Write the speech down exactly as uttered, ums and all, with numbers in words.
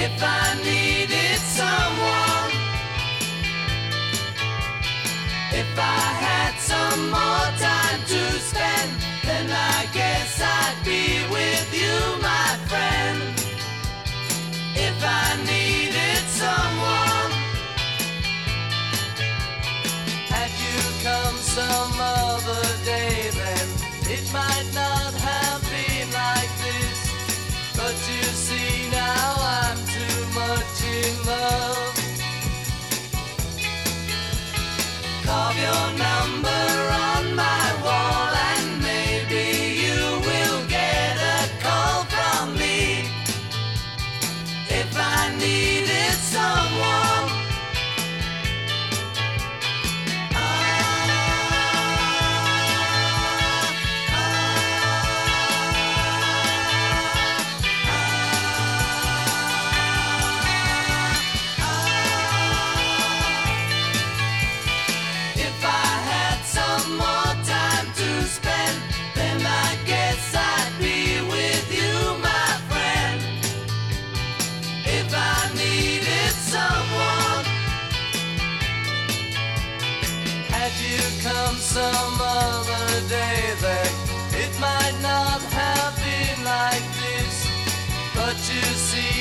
If I needed someone, if I had some more time to spend, then I guess I'd be with you, my friend. If I needed someone, had you come some other day, then it might not have been like this. But you see now I'm too much in love. Carve your number on my wall, and maybe you will get a call from me. If I needed someone, come some other day, then it might not have been like this. But you see